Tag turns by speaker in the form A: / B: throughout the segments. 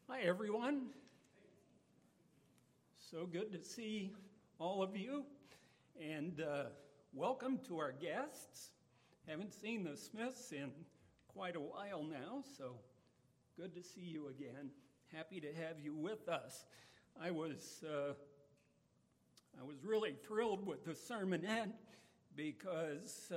A: Hi, everyone. So good to see all of you, and welcome to our guests. Haven't seen the Smiths in quite a while now, so good to see you again. Happy to have you with us. I was really thrilled with the sermonette because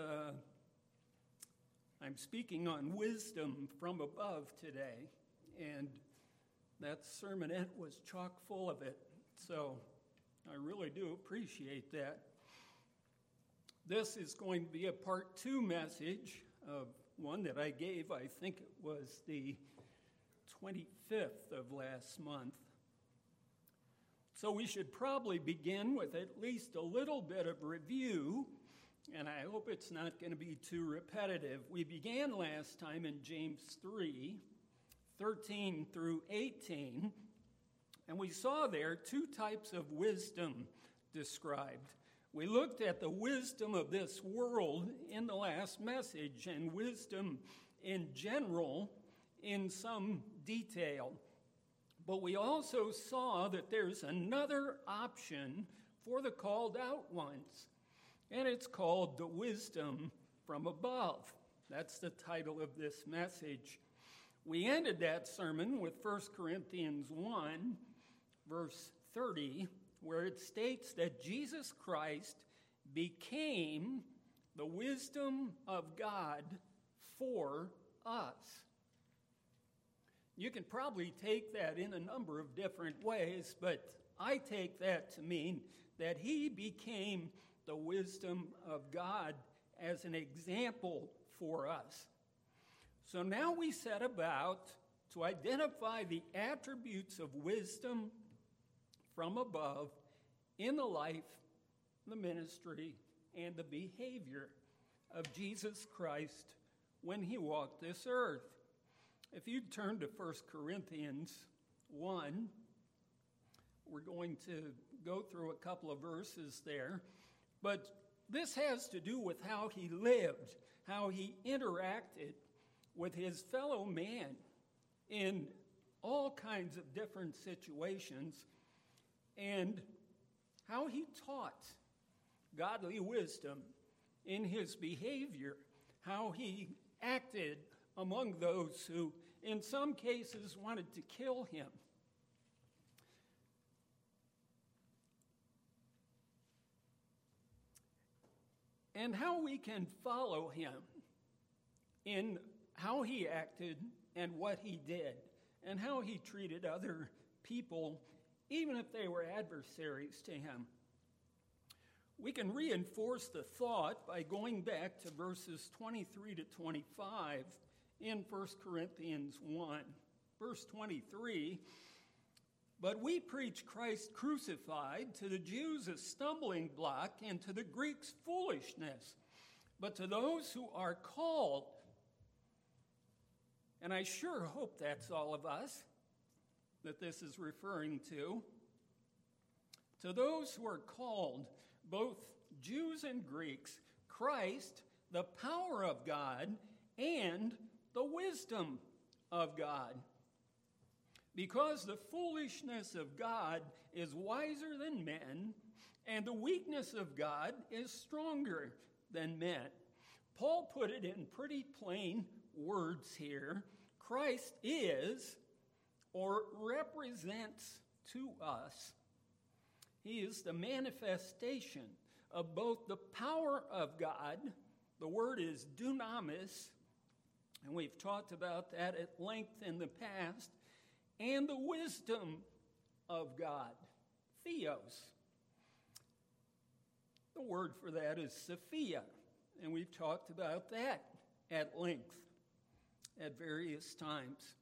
A: I'm speaking on wisdom from above today, and that sermonette was chock full of it, so I really do appreciate that. This is going to be a part 2 message of one that I gave, I think it was the 25th of last month. So we should probably begin with at least a little bit of review, and I hope it's not going to be too repetitive. We began last time in James 3:13 through 18, and we saw there 2 types of wisdom described. We looked at the wisdom of this world in the last message and wisdom in general in some detail. But we also saw that there's another option for the called out ones, and it's called the wisdom from above. That's the title of this message. We ended that sermon with 1 Corinthians 1, verse 30, where it states that Jesus Christ became the wisdom of God for us. You can probably take that in a number of different ways, but I take that to mean that he became the wisdom of God as an example for us. So now we set about to identify the attributes of wisdom from above in the life, the ministry, and the behavior of Jesus Christ when he walked this earth. If you turn to 1 Corinthians 1, we're going to go through a couple of verses there, but this has to do with how he lived, how he interacted with his fellow man in all kinds of different situations, and how he taught godly wisdom in his behavior, how he acted among those who, in some cases, wanted to kill him. And how we can follow him in how he acted and what he did, and how he treated other people, even if they were adversaries to him. We can reinforce the thought by going back to verses 23 to 25 in 1 Corinthians 1. Verse 23, "But we preach Christ crucified, to the Jews a stumbling block, and to the Greeks foolishness. But to those who are called," and I sure hope that's all of us that this is referring to those who are called, both Jews and Greeks, Christ, the power of God, and the wisdom of God. Because the foolishness of God is wiser than men, and the weakness of God is stronger than men. Paul put it in pretty plain words here. Christ is, or represents to us. He is the manifestation of both the power of God, the word is dunamis, and we've talked about that at length in the past, and the wisdom of God, theos. The word for that is Sophia, and we've talked about that at length at various times.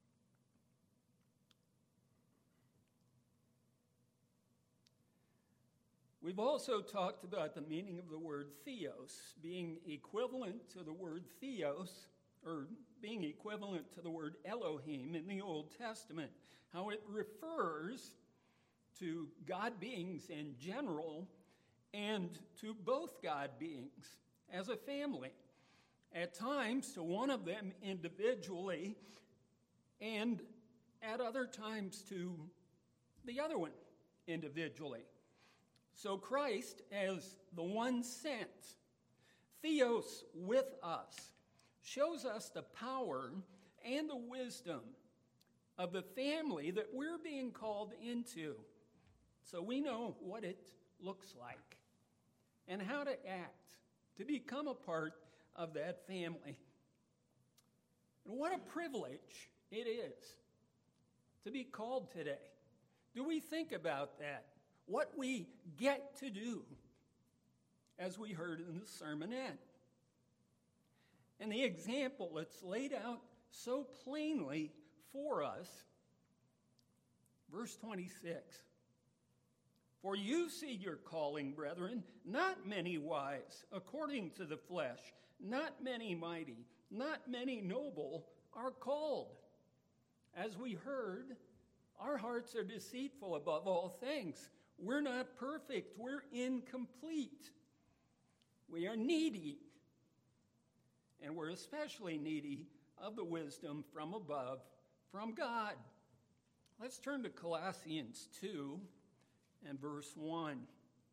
A: We've also talked about the meaning of the word theos being equivalent to the word theos, or being equivalent to the word Elohim in the Old Testament, how it refers to God beings in general and to both God beings as a family. At times to one of them individually, and at other times to the other one individually. So Christ as the one sent, Theos with us, shows us the power and the wisdom of the family that we're being called into. So we know what it looks like and how to act to become a part of that family. And what a privilege it is to be called today. Do we think about that? What we get to do, as we heard in the sermonette. And the example that's laid out so plainly for us, verse 26. For you see your calling, brethren, not many wise, according to the flesh, not many mighty, not many noble are called. As we heard, our hearts are deceitful above all things. We're not perfect. We're incomplete. We are needy. And we're especially needy of the wisdom from above, from God. Let's turn to Colossians 2 and verse 1.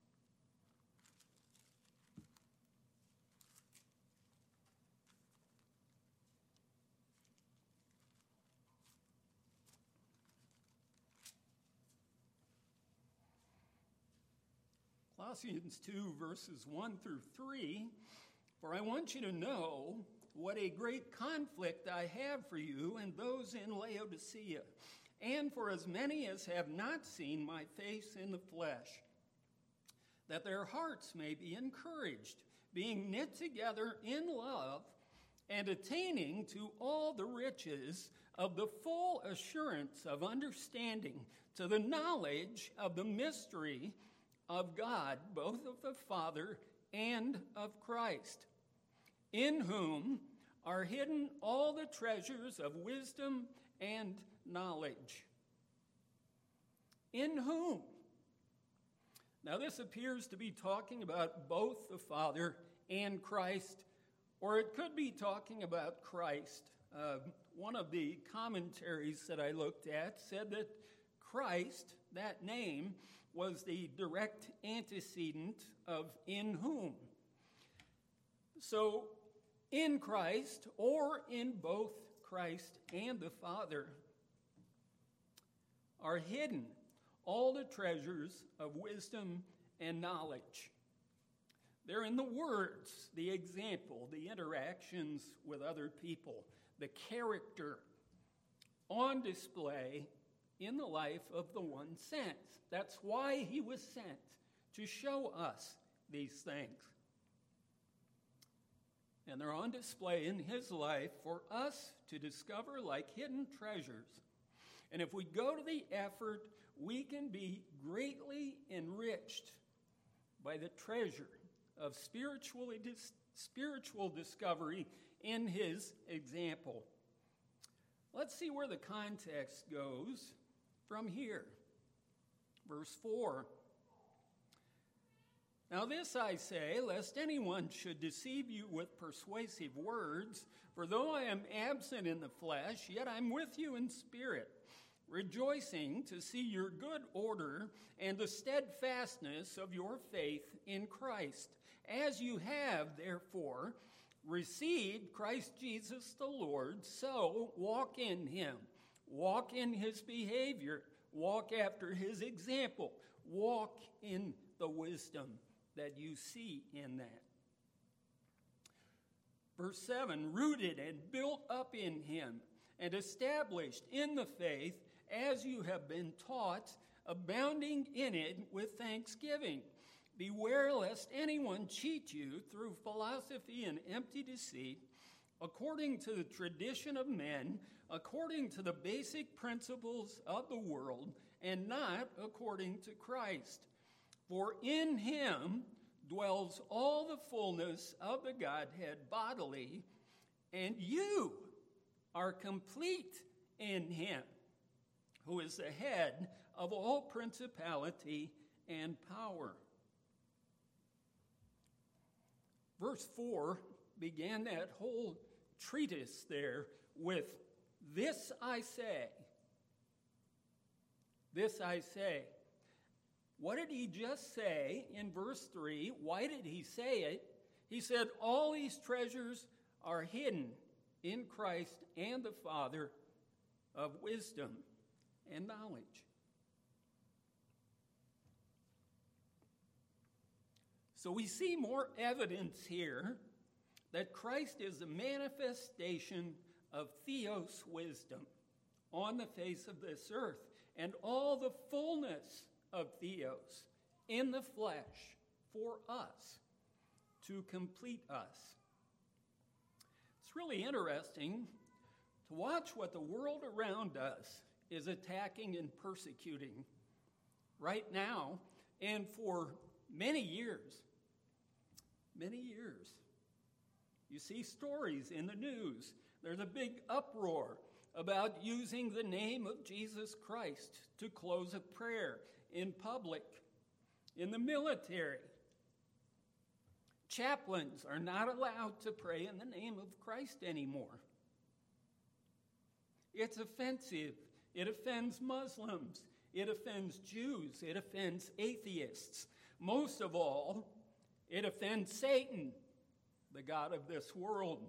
A: Colossians 2, verses 1 through 3, for I want you to know what a great conflict I have for you and those in Laodicea, and for as many as have not seen my face in the flesh, that their hearts may be encouraged, being knit together in love, and attaining to all the riches of the full assurance of understanding, to the knowledge of the mystery of God, both of the Father and of Christ, in whom are hidden all the treasures of wisdom and knowledge. In whom? Now this appears to be talking about both the Father and Christ, or it could be talking about Christ. One of the commentaries that I looked at said that Christ, that name, was the direct antecedent of in whom. So, in Christ, or in both Christ and the Father, are hidden all the treasures of wisdom and knowledge. They're in the words, the example, the interactions with other people, the character on display in the life of the one sent. That's why he was sent, to show us these things. And they're on display in his life for us to discover like hidden treasures. And if we go to the effort, we can be greatly enriched by the treasure of spiritual discovery in his example. Let's see where the context goes from here. Verse 4. Now this I say, lest anyone should deceive you with persuasive words, for though I am absent in the flesh, yet I'm with you in spirit, rejoicing to see your good order and the steadfastness of your faith in Christ, as you have, therefore, received Christ Jesus the Lord, so walk in him, walk in his behavior, walk after his example, walk in the wisdom that you see in that. Verse 7, rooted and built up in him and established in the faith as you have been taught, abounding in it with thanksgiving. Beware lest anyone cheat you through philosophy and empty deceit, according to the tradition of men, according to the basic principles of the world, and not according to Christ. For in him dwells all the fullness of the Godhead bodily, and you are complete in him, who is the head of all principality and power. Verse 4 began that whole treatise there with, this I say, This I say. What did he just say in verse 3? Why did he say it? He said, all these treasures are hidden in Christ and the Father of wisdom and knowledge. So we see more evidence here that Christ is a manifestation of theos wisdom on the face of this earth, and all the fullness of theos in the flesh for us, to complete us. It's really interesting to watch what the world around us is attacking and persecuting right now and for many years. Many years. You see stories in the news. There's a big uproar about using the name of Jesus Christ to close a prayer in public, in the military. Chaplains are not allowed to pray in the name of Christ anymore. It's offensive. It offends Muslims. It offends Jews. It offends atheists. Most of all, it offends Satan, the god of this world.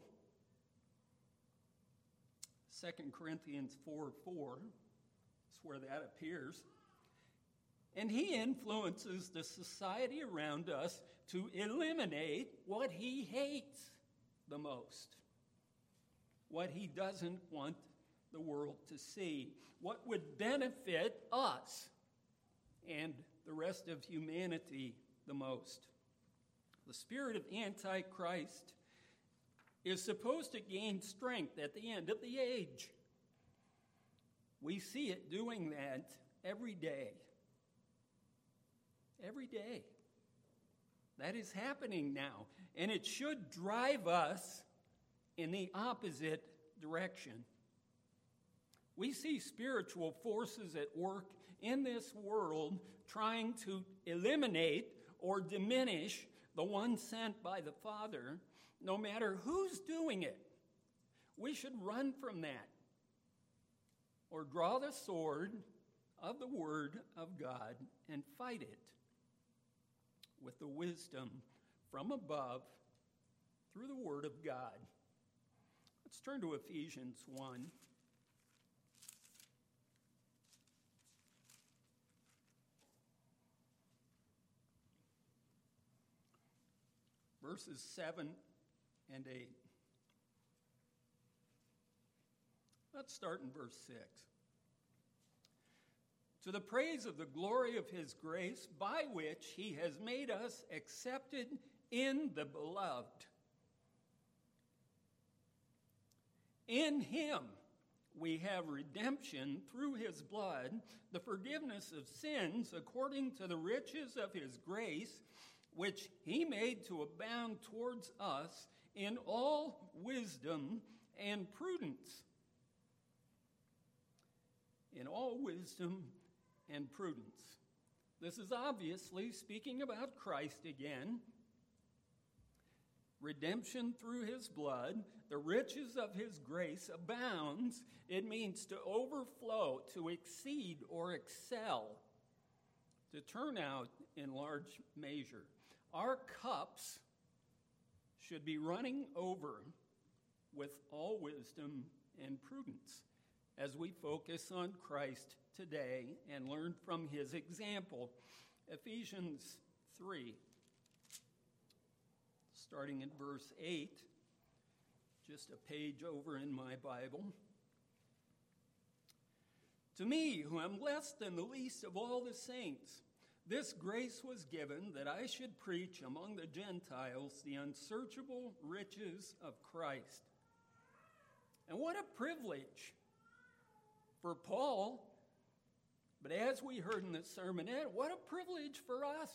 A: 2 Corinthians 4:4 is where that appears. And he influences the society around us to eliminate what he hates the most, what he doesn't want the world to see, what would benefit us and the rest of humanity the most. The spirit of Antichrist is supposed to gain strength at the end of the age. We see it doing that every day. Every day. That is happening now, and it should drive us in the opposite direction. We see spiritual forces at work in this world trying to eliminate or diminish the one sent by the Father, no matter who's doing it. We should run from that or draw the sword of the Word of God and fight it with the wisdom from above through the Word of God. Let's turn to Ephesians 1. Verses 7 and 8. Let's start in verse 6. To the praise of the glory of his grace, by which he has made us accepted in the beloved. In him we have redemption through his blood, the forgiveness of sins according to the riches of his grace, which he made to abound towards us in all wisdom and prudence. In all wisdom and prudence. This is obviously speaking about Christ again. Redemption through his blood, the riches of his grace abounds. It means to overflow, to exceed or excel, to turn out in large measure. Our cups should be running over with all wisdom and prudence as we focus on Christ today and learn from his example. Ephesians 3, starting in verse 8, just a page over in my Bible. To me, who am less than the least of all the saints, this grace was given that I should preach among the Gentiles the unsearchable riches of Christ. And what a privilege for Paul, but as we heard in the sermonette, what a privilege for us.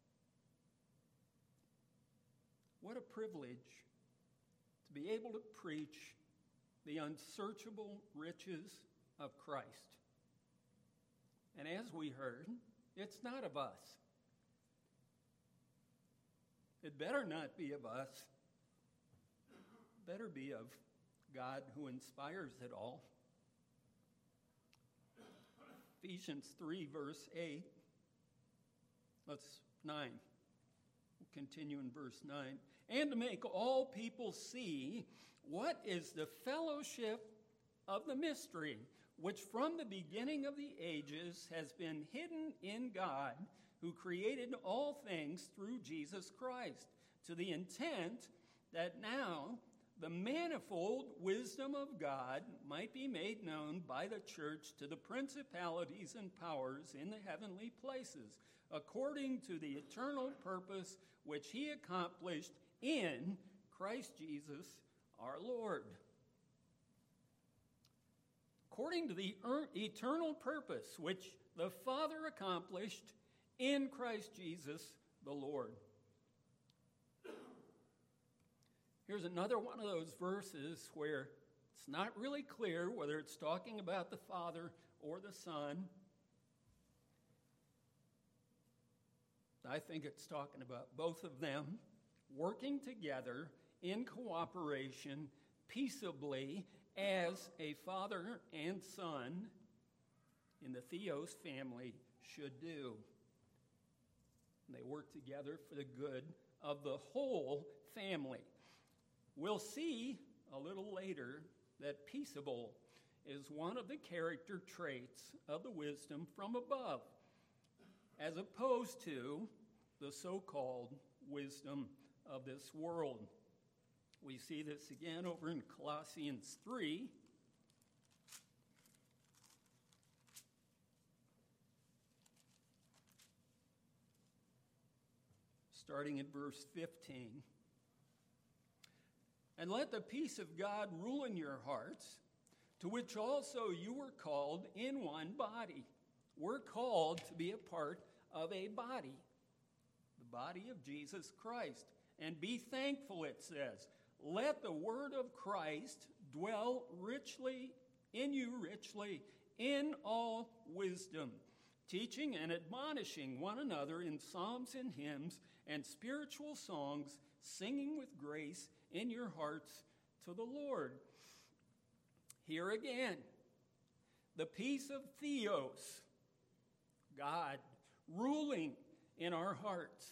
A: What a privilege to be able to preach the unsearchable riches of Christ. And as we heard, it's not of us. It better not be of us. It better be of God who inspires it all. Ephesians 3, verse 8. 9. We'll continue in verse 9. And to make all people see what is the fellowship of the mystery, which from the beginning of the ages has been hidden in God, who created all things through Jesus Christ, to the intent that now the manifold wisdom of God might be made known by the church to the principalities and powers in the heavenly places, according to the eternal purpose which he accomplished in Christ Jesus our Lord. According to the eternal purpose which the Father accomplished in Christ Jesus the Lord. Here's another one of those verses where it's not really clear whether it's talking about the Father or the Son. I think it's talking about both of them working together in cooperation, peaceably, as a father and son in the Theos family should do. And they work together for the good of the whole family. We'll see a little later that peaceable is one of the character traits of the wisdom from above, as opposed to the so-called wisdom of this world. We see this again over in Colossians 3. Starting at verse 15. And let the peace of God rule in your hearts, to which also you were called in one body. We're called to be a part of a body, the body of Jesus Christ. And be thankful, it says. Let the word of Christ dwell richly in you, in all wisdom, teaching and admonishing one another in psalms and hymns and spiritual songs, singing with grace in your hearts to the Lord. Here again, the peace of Theos, God, ruling in our hearts.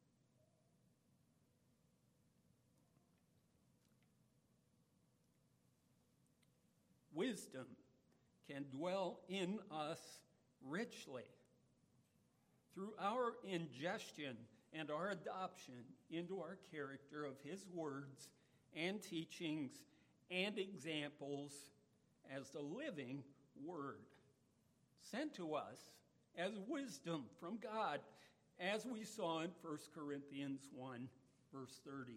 A: Wisdom can dwell in us richly through our ingestion and our adoption into our character of his words and teachings and examples as the living word sent to us as wisdom from God, as we saw in 1 Corinthians 1, verse 30.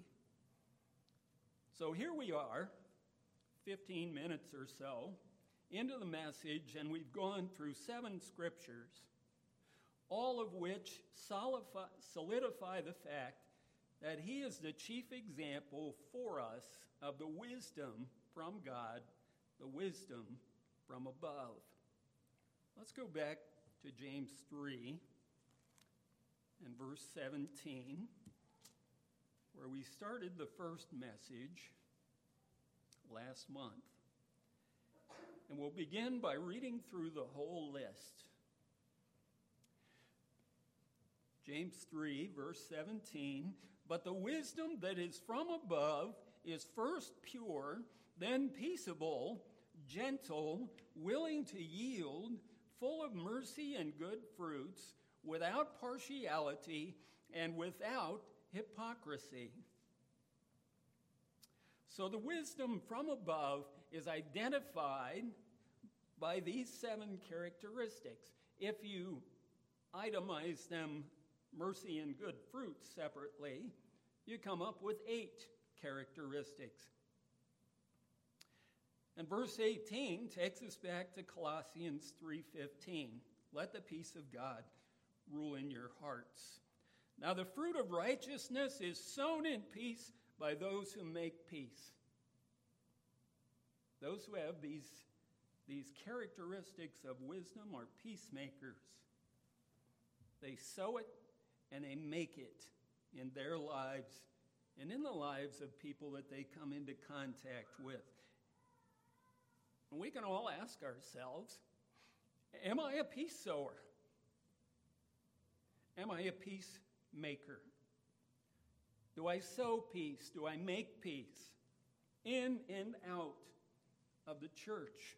A: So here we are, 15 minutes or so into the message, and we've gone through 7 scriptures, all of which solidify the fact that he is the chief example for us of the wisdom from God, the wisdom from above. Let's go back to James 3 and verse 17, where we started the first message last month. And we'll begin by reading through the whole list. James 3, verse 17, but the wisdom that is from above is first pure, then peaceable, gentle, willing to yield, full of mercy and good fruits, without partiality and without hypocrisy. So the wisdom from above is identified by these 7 characteristics. If you itemize them, mercy and good fruits, separately, you come up with 8 characteristics. And verse 18 takes us back to Colossians 3:15. Let the peace of God rule in your hearts. Now the fruit of righteousness is sown in peace by those who make peace. Those who have these characteristics of wisdom are peacemakers. They sow it and they make it in their lives and in the lives of people that they come into contact with. And we can all ask ourselves, Am I a peace sower? Am I a peacemaker? Do I sow peace? Do I make peace in and out of the church,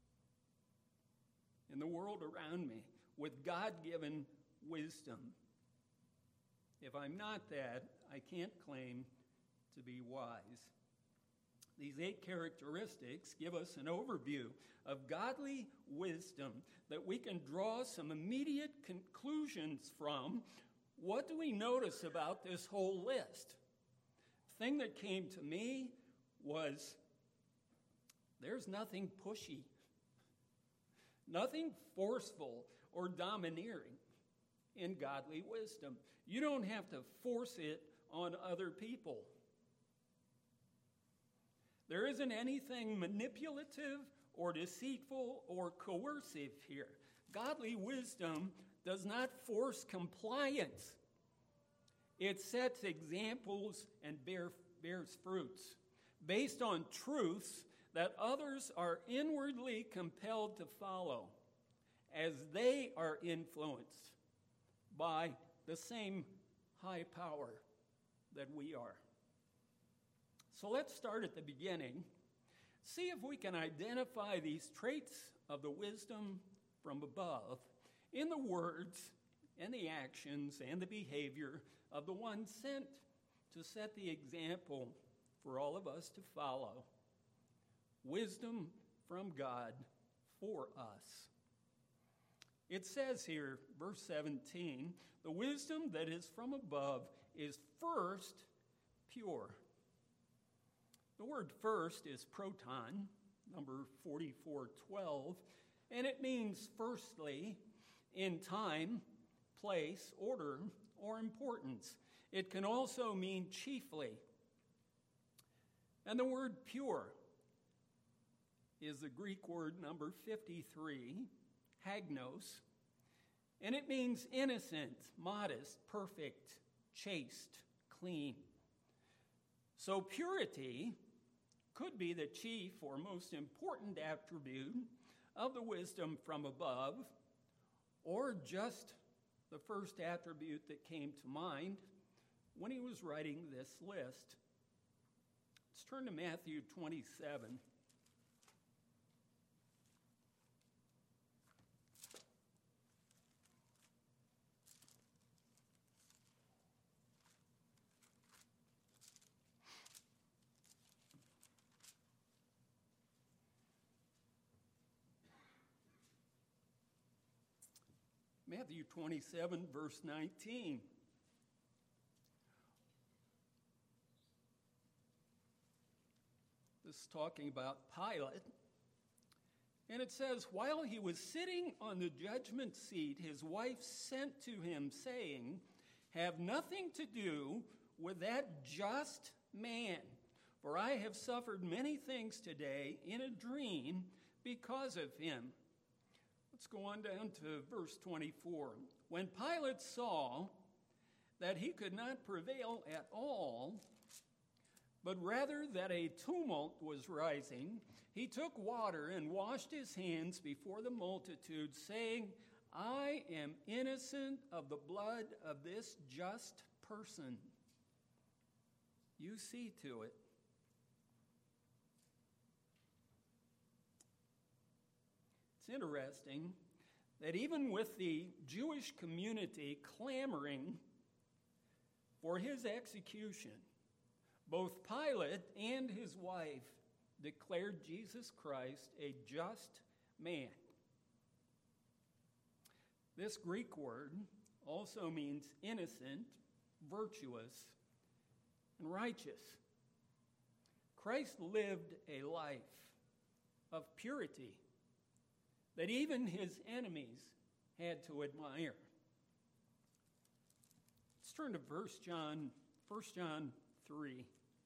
A: in the world around me, with God-given wisdom? If I'm not that, I can't claim to be wise. These 8 characteristics give us an overview of godly wisdom that we can draw some immediate conclusions from. What do we notice about this whole list? The thing that came to me was there's nothing pushy, nothing forceful or domineering in godly wisdom. You don't have to force it on other people. There isn't anything manipulative or deceitful or coercive here. Godly wisdom does not force compliance. It sets examples and bears fruits based on truths that others are inwardly compelled to follow as they are influenced by the same high power that we are. So let's start at the beginning. See if we can identify these traits of the wisdom from above in the words and the actions and the behavior of the one sent to set the example for all of us to follow. Wisdom from God for us. It says here, verse 17, the wisdom that is from above is first pure. The word first is proton, number 4412, and it means firstly in time, place, order, or importance. It can also mean chiefly. And the word pure is the Greek word number 53, hagnos, and it means innocent, modest, perfect, chaste, clean. So purity could be the chief or most important attribute of the wisdom from above, or just the first attribute that came to mind when he was writing this list. Let's turn to Matthew 27. Matthew 27, verse 19. This is talking about Pilate. And it says, while he was sitting on the judgment seat, his wife sent to him, saying, have nothing to do with that just man, for I have suffered many things today in a dream because of him. Let's go on down to verse 24. When Pilate saw that he could not prevail at all, but rather that a tumult was rising, he took water and washed his hands before the multitude, saying, I am innocent of the blood of this just person. You see to it. It's interesting that even with the Jewish community clamoring for his execution, both Pilate and his wife declared Jesus Christ a just man. This Greek word also means innocent, virtuous, and righteous. Christ lived a life of purity that even his enemies had to admire. Let's turn to 1 John 3.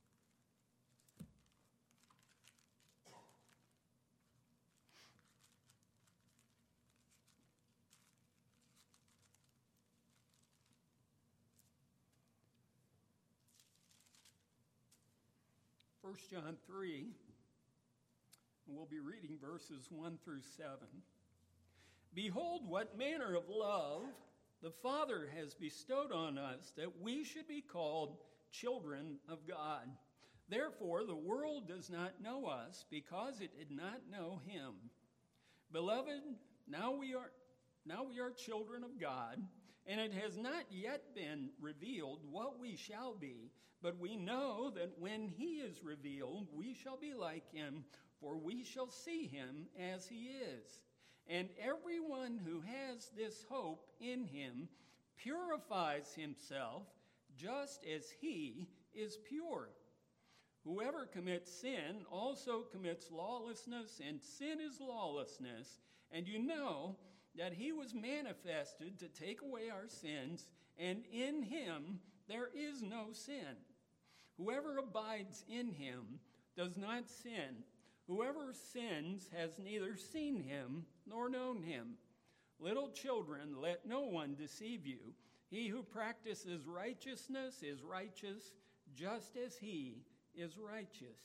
A: First John 3, and we'll be reading verses 1 through 7. Behold, what manner of love the Father has bestowed on us, that we should be called children of God. Therefore, the world does not know us, because it did not know him. Beloved, now we are children of God, and it has not yet been revealed what we shall be, but we know that when he is revealed, we shall be like him, for we shall see him as he is. And everyone who has this hope in him purifies himself just as he is pure. Whoever commits sin also commits lawlessness, and sin is lawlessness. And you know that he was manifested to take away our sins, and in him there is no sin. Whoever abides in him does not sin. Whoever sins has neither seen him nor known him. Little children, let no one deceive you. He who practices righteousness is righteous, just as he is righteous.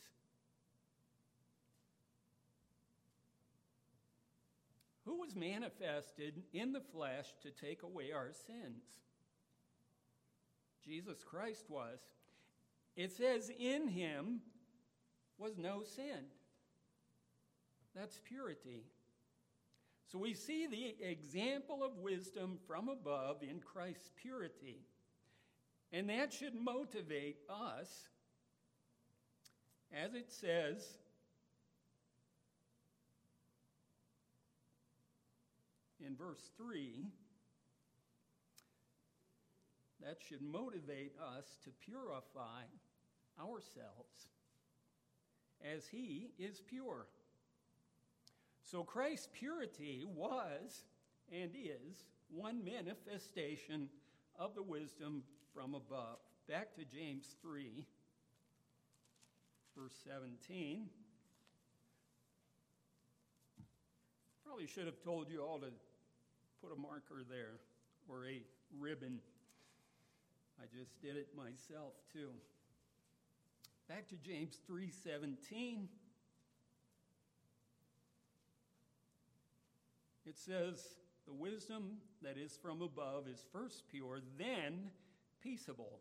A: Who was manifested in the flesh to take away our sins? Jesus Christ was. It says in him was no sin. That's purity. So we see the example of wisdom from above in Christ's purity. And that should motivate us, as it says in verse 3, that should motivate us to purify ourselves as he is pure. So Christ's purity was and is one manifestation of the wisdom from above. Back to James 3, verse 17. Probably should have told you all to put a marker there or a ribbon. I just did it myself too. Back to James 3:17. It says, the wisdom that is from above is first pure, then peaceable.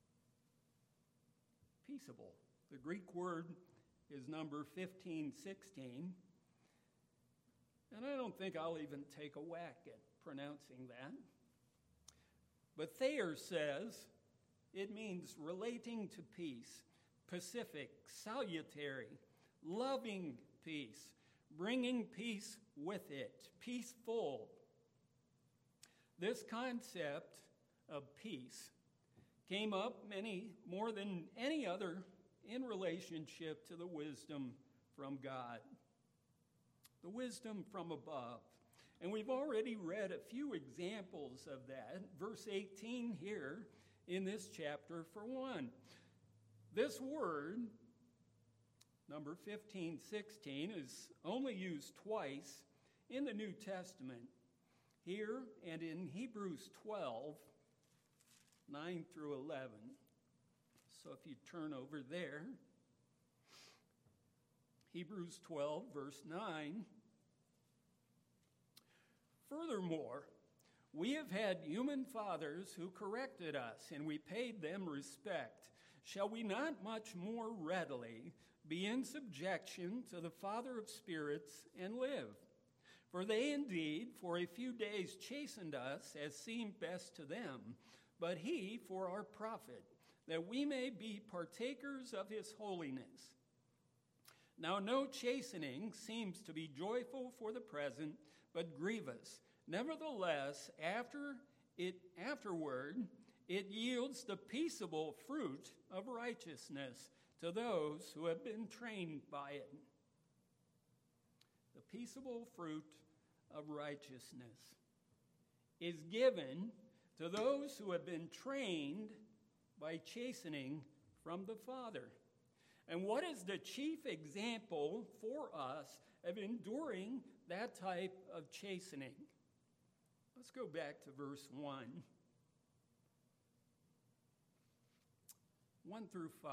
A: Peaceable. The Greek word is number 1516. And I don't think I'll even take a whack at pronouncing that. But Thayer says it means relating to peace, pacific, salutary, loving peace, bringing peace with it, peaceful. This concept of peace came up more than any other in relationship to the wisdom from God, the wisdom from above. And we've already read a few examples of that. Verse 18 here in this chapter, for one. This word, number 1516, is only used twice in the New Testament, here and in Hebrews 12, 9 through 11. So if you turn over there, Hebrews 12, verse 9. Furthermore, we have had human fathers who corrected us, and we paid them respect. Shall we not much more readily be in subjection to the Father of spirits and live? For they indeed for a few days chastened us as seemed best to them, but he for our profit, that we may be partakers of his holiness. Now no chastening seems to be joyful for the present, but grievous. Nevertheless, afterward, it yields the peaceable fruit of righteousness to those who have been trained by it. The peaceable fruit of righteousness is given to those who have been trained by chastening from the Father. And what is the chief example for us of enduring that type of chastening? Let's go back to verse 1 through 5.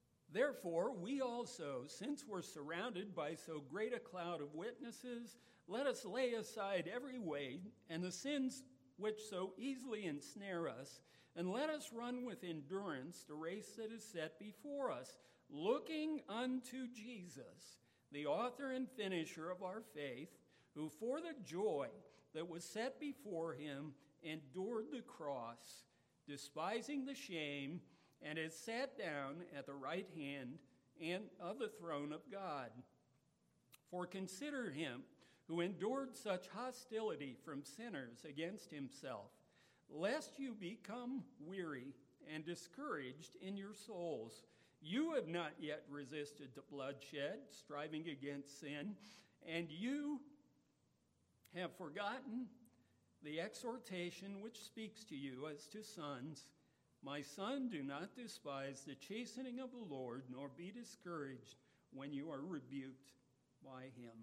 A: Therefore, we also, since we're surrounded by so great a cloud of witnesses, let us lay aside every weight and the sins which so easily ensnare us, and let us run with endurance the race that is set before us, looking unto Jesus, the author and finisher of our faith, who for the joy that was set before him endured the cross, despising the shame, and is sat down at the right hand and of the throne of God. For consider him who endured such hostility from sinners against himself, lest you become weary and discouraged in your souls. You have not yet resisted to bloodshed, striving against sin, and you have forgotten the exhortation which speaks to you as to sons. My son, do not despise the chastening of the Lord, nor be discouraged when you are rebuked by him.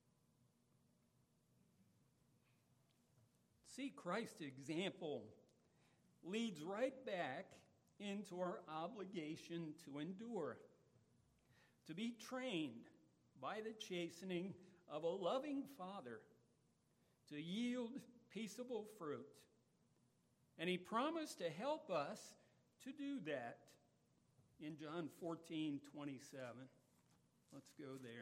A: See, Christ's example leads right back into our obligation to endure, to be trained by the chastening of a loving Father, to yield peaceable fruit. And he promised to help us to do that in John 14:27. Let's go there.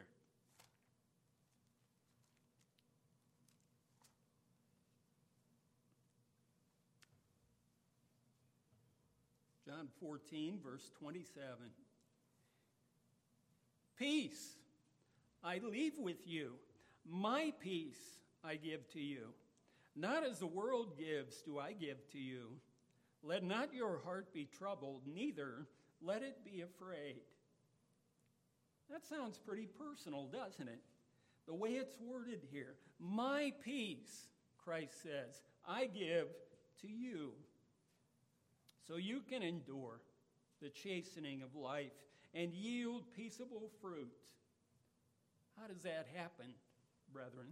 A: John 14, verse 27. Peace I leave with you, my peace I give to you. Not as the world gives do I give to you. Let not your heart be troubled, neither let it be afraid. That sounds pretty personal, doesn't it? The way it's worded here. My peace, Christ says, I give to you. So you can endure the chastening of life and yield peaceable fruit. How does that happen, brethren?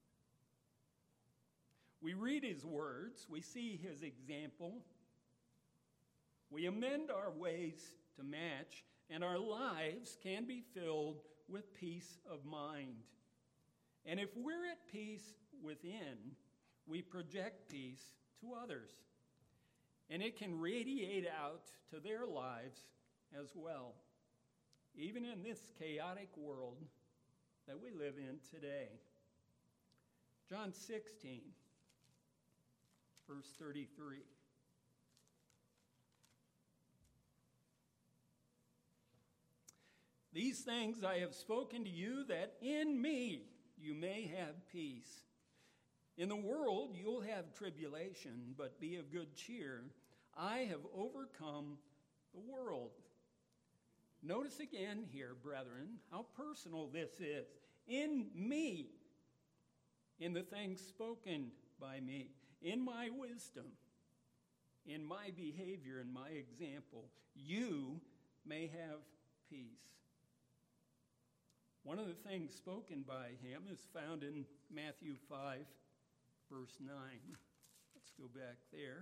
A: We read his words, we see his example, we amend our ways to match, and our lives can be filled with peace of mind. And if we're at peace within, we project peace to others. And it can radiate out to their lives as well, even in this chaotic world that we live in today. John 16, verse 33. These things I have spoken to you, that in me you may have peace. In the world you'll have tribulation, but be of good cheer. I have overcome the world. Notice again here, brethren, how personal this is. In me, in the things spoken by me, in my wisdom, in my behavior, in my example, you may have peace. One of the things spoken by him is found in Matthew 5, verse 9. Let's go back there.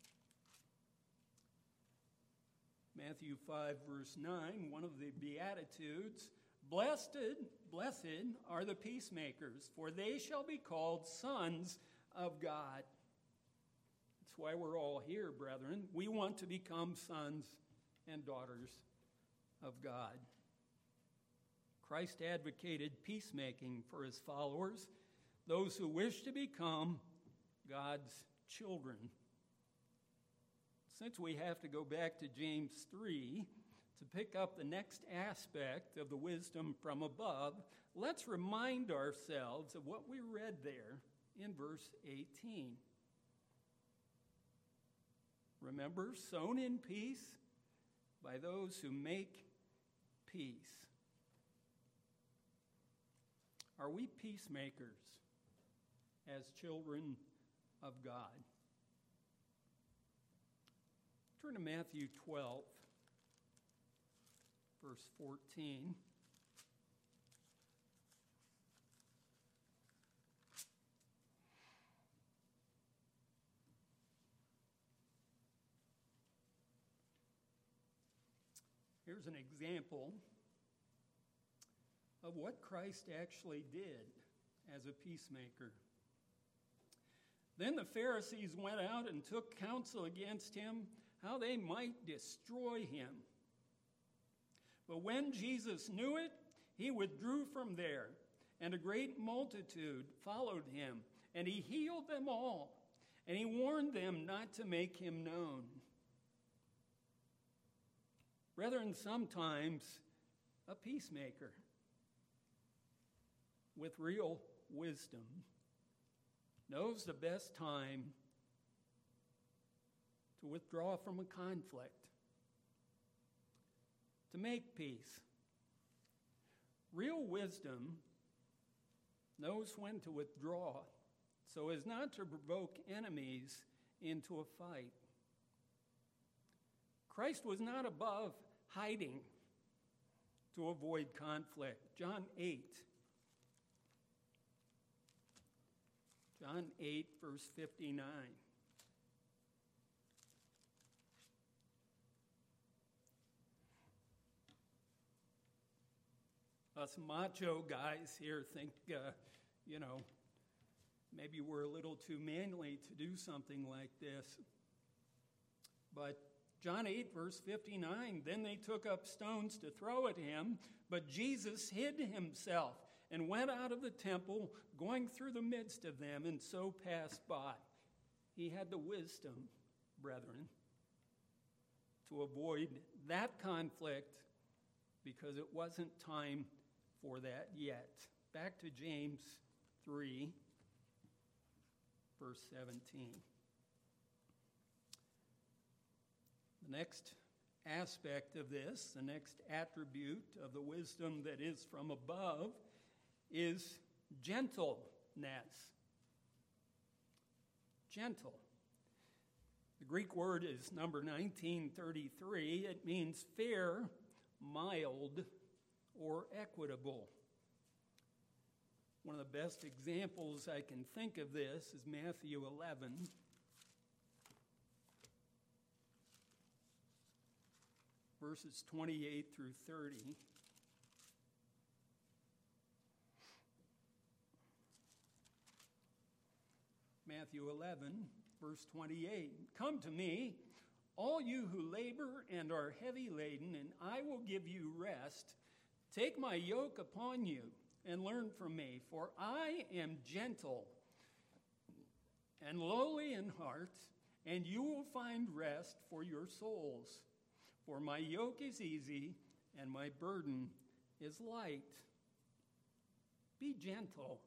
A: Matthew 5, verse 9, one of the Beatitudes. Blessed are the peacemakers, for they shall be called sons of God. That's why we're all here, brethren. We want to become sons and daughters of God. Christ advocated peacemaking for his followers, those who wish to become God's children. Since we have to go back to James 3 to pick up the next aspect of the wisdom from above, let's remind ourselves of what we read there in verse 18. Remember, sown in peace by those who make peace. Are we peacemakers as children of God? Turn to Matthew 12, verse 14. Here's an example of what Christ actually did as a peacemaker. Then the Pharisees went out and took counsel against him, how they might destroy him. But when Jesus knew it, he withdrew from there, and a great multitude followed him, and he healed them all, and he warned them not to make him known. Brethren, sometimes a peacemaker with real wisdom knows the best time to withdraw from a conflict, to make peace. Real wisdom knows when to withdraw so as not to provoke enemies into a fight. Christ was not above hiding to avoid conflict. John 8, verse 59. Us macho guys here think, maybe we're a little too manly to do something like this. But John 8, verse 59, then they took up stones to throw at him, but Jesus hid himself and went out of the temple, going through the midst of them, and so passed by. He had the wisdom, brethren, to avoid that conflict because it wasn't time for that yet. Back to James 3, verse 17. The next aspect of this, the next attribute of the wisdom that is from above, is gentleness. Gentle. The Greek word is number 1933. It means fair, mild, or equitable. One of the best examples I can think of this is Matthew 11. Verses 28 through 30. Matthew 11, verse 28. Come to me, all you who labor and are heavy laden, and I will give you rest. Take my yoke upon you and learn from me, for I am gentle and lowly in heart, and you will find rest for your souls. For my yoke is easy and my burden is light. Be gentle.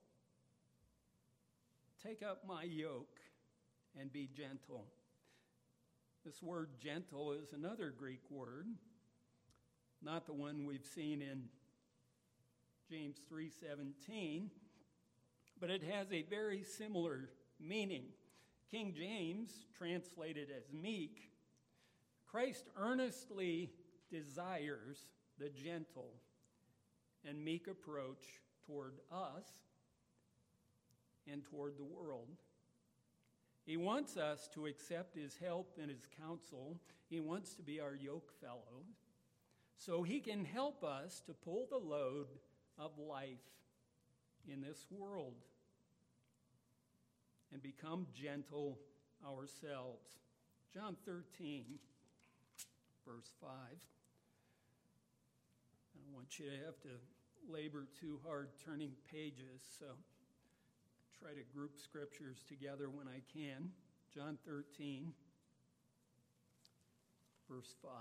A: Take up my yoke and be gentle. This word gentle is another Greek word, not the one we've seen in James 3:17, but it has a very similar meaning. King James translated as meek. Christ earnestly desires the gentle and meek approach toward us and toward the world. He wants us to accept his help and his counsel. He wants to be our yoke fellow so he can help us to pull the load of life in this world and become gentle ourselves. John 13, verse 5. I don't want you to have to labor too hard turning pages, so I try to group scriptures together when I can. John 13, verse 5.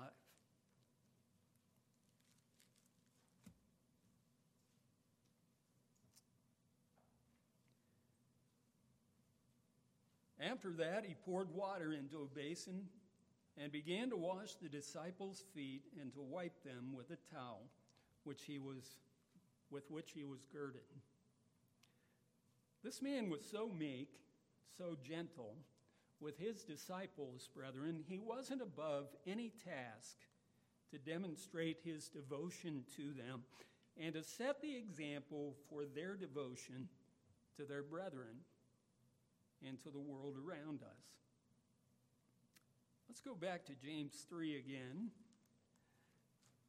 A: After that, he poured water into a basin and began to wash the disciples' feet and to wipe them with a towel with which he was girded. This man was so meek, so gentle with his disciples, brethren, he wasn't above any task to demonstrate his devotion to them and to set the example for their devotion to their brethren and to the world around us. Let's go back to James 3 again,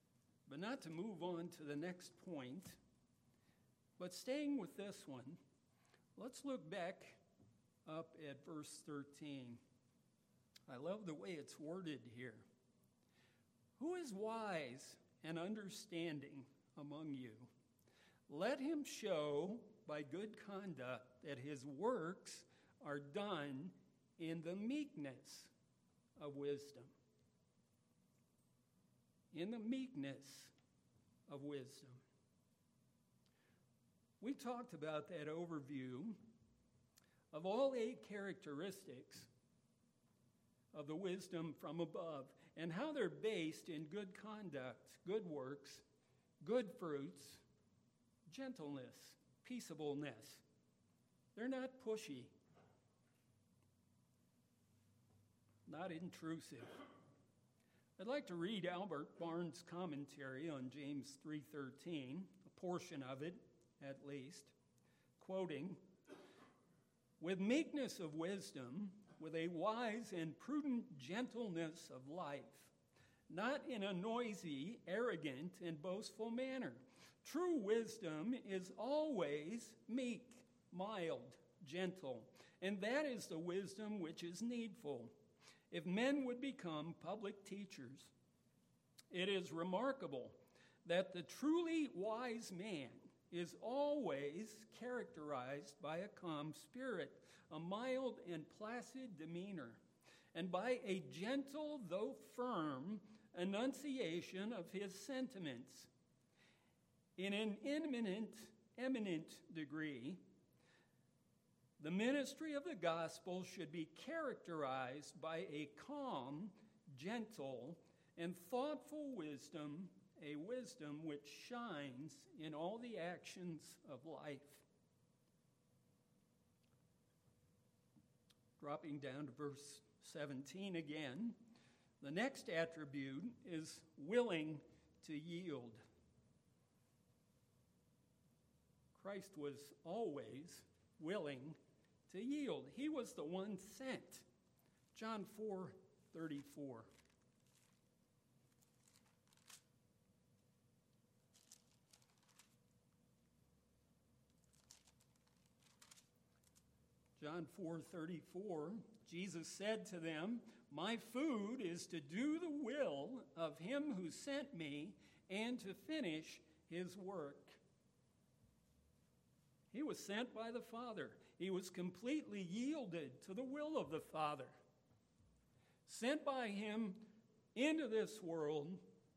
A: but not to move on to the next point, but staying with this one, Let's look back up at verse 13. I love the way it's worded here. Who is wise and understanding among you? Let him show by good conduct that his works are done in the meekness of wisdom. In the meekness of wisdom. We talked about that overview of all 8 characteristics of the wisdom from above and how they're based in good conduct, good works, good fruits, gentleness, peaceableness. They're not pushy, not intrusive. I'd like to read Albert Barnes' commentary on James 3:13, a portion of it at least, quoting, "With meekness of wisdom, with a wise and prudent gentleness of life, not in a noisy, arrogant, and boastful manner. True wisdom is always meek, mild, gentle, and that is the wisdom which is needful. If men would become public teachers, it is remarkable that the truly wise man is always characterized by a calm spirit, a mild and placid demeanor, and by a gentle though firm enunciation of his sentiments. In an eminent degree, the ministry of the gospel should be characterized by a calm, gentle, and thoughtful wisdom, a wisdom which shines in all the actions of life." Dropping down to verse 17 again, the next attribute is willing to yield. Christ was always willing to yield. He was the one sent. John 4:34. John 4:34, Jesus said to them, "My food is to do the will of him who sent me and to finish his work." He was sent by the Father. He was completely yielded to the will of the Father. Sent by him into this world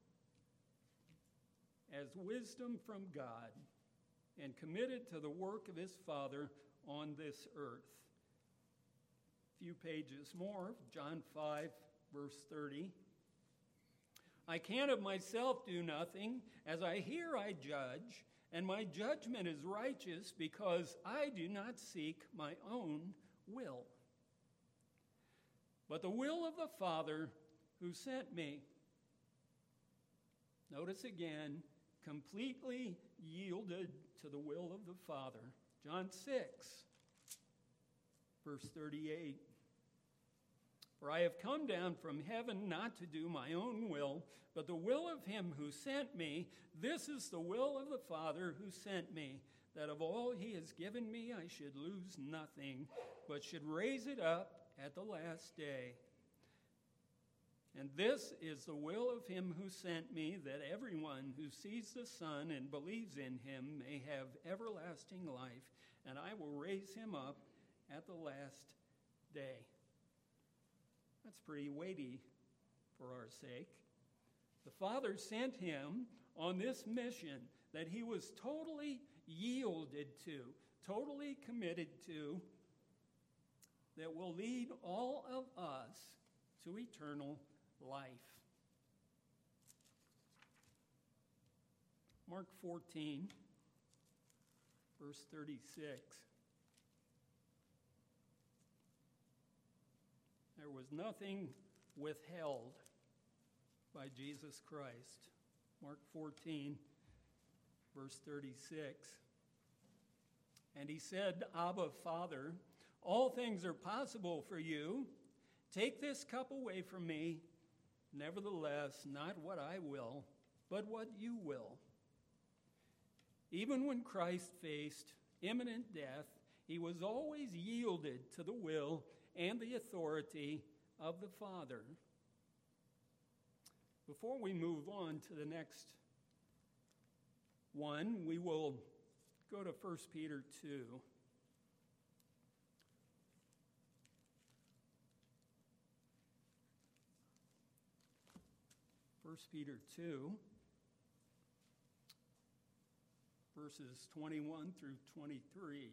A: as wisdom from God and committed to the work of his Father on this earth. A few pages more, John 5, verse 30. "I can of myself do nothing. As I hear, I judge, and my judgment is righteous because I do not seek my own will, but the will of the Father who sent me." Notice again, completely yielded to the will of the Father. John 6, verse 38. "For I have come down from heaven not to do my own will, but the will of him who sent me. This is the will of the Father who sent me, that of all he has given me I should lose nothing, but should raise it up at the last day. And this is the will of him who sent me, that everyone who sees the Son and believes in him may have everlasting life, and I will raise him up at the last day." That's pretty weighty for our sake. The Father sent him on this mission that he was totally yielded to, totally committed to, that will lead all of us to eternal life. Mark 14, verse 36. "There was nothing withheld by Jesus Christ." Mark 14, verse 36. "And he said, 'Abba, Father, all things are possible for you. Take this cup away from me. Nevertheless, not what I will, but what you will.' Even when Christ faced imminent death, He was always yielded to the will and the authority of the Father. Before we move on to the next one, we will go to 1 Peter 2. 1 Peter 2, verses 21 through 23.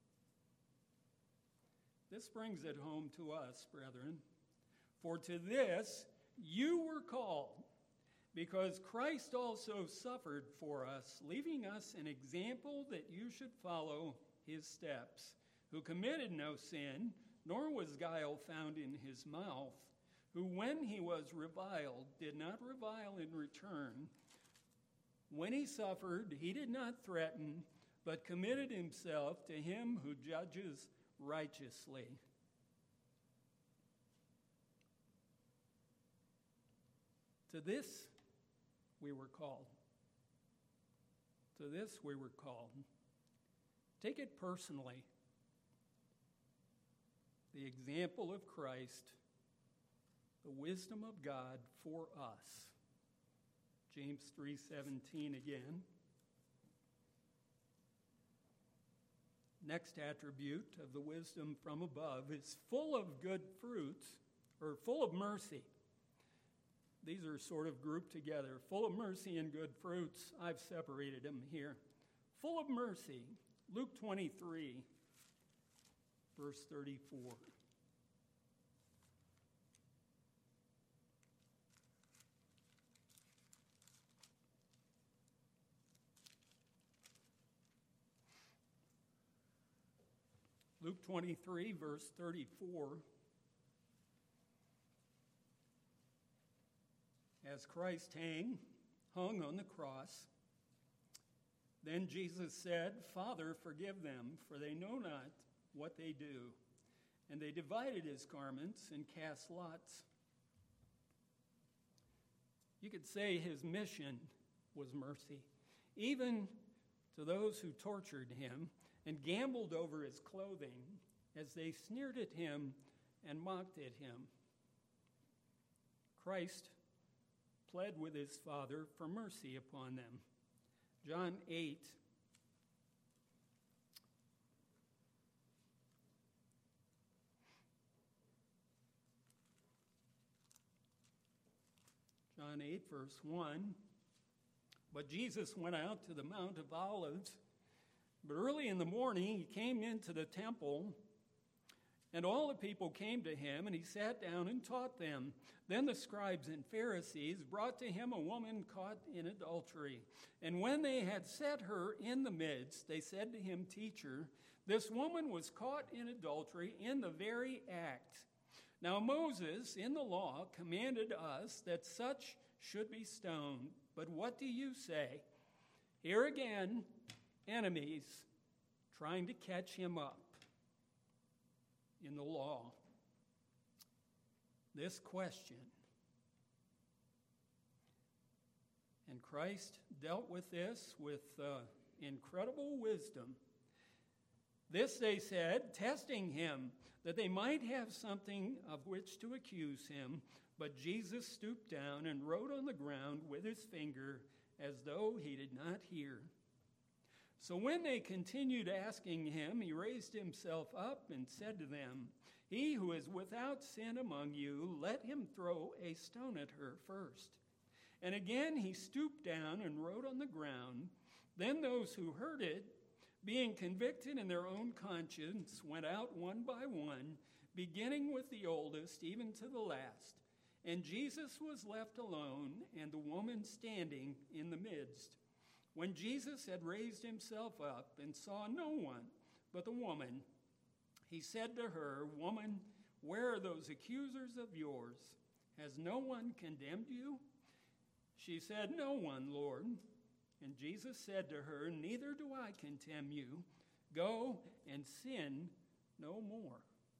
A: This brings it home to us, brethren. For to this you were called, because Christ also suffered for us, leaving us an example that you should follow his steps, who committed no sin, nor was guile found in his mouth, who when he was reviled did not revile in return. When he suffered, he did not threaten, but committed himself to him who judges righteously. To this we were called. To this we were called. Take it personally. The example of Christ, the wisdom of God for us. James 3:17 again. Next attribute of the wisdom from above is full of good fruits, or full of mercy. These are sort of grouped together. Full of mercy and good fruits. I've separated them here. Full of mercy. Luke 23, verse 34. Luke 23, verse 34. As Christ hung on the cross, then Jesus said, Father, forgive them, for they know not what they do. And they divided his garments and cast lots. You could say his mission was mercy, even to those who tortured him and gambled over his clothing as they sneered at him and mocked at him. Christ pled with his Father for mercy upon them. John 8, verse 1. But Jesus went out to the Mount of Olives. But early in the morning he came into the temple, and all the people came to him, and he sat down and taught them. Then the scribes and Pharisees brought to him a woman caught in adultery. And when they had set her in the midst, they said to him, Teacher, this woman was caught in adultery in the very act. Now Moses in the law commanded us that such should be stoned. But what do you say? Here again, enemies trying to catch him up in the law. This question. And Christ dealt with this with incredible wisdom. This, they said, testing him, that they might have something of which to accuse him. But Jesus stooped down and wrote on the ground with his finger, as though he did not hear. So when they continued asking him, he raised himself up and said to them, He who is without sin among you, let him throw a stone at her first. And again he stooped down and wrote on the ground. Then those who heard it, being convicted in their own conscience, went out one by one, beginning with the oldest, even to the last. And Jesus was left alone, and the woman standing in the midst. When Jesus had raised himself up and saw no one but the woman, he said to her, Woman, where are those accusers of yours? Has no one condemned you? She said, No one, Lord. And Jesus said to her, Neither do I condemn you. Go and sin no more.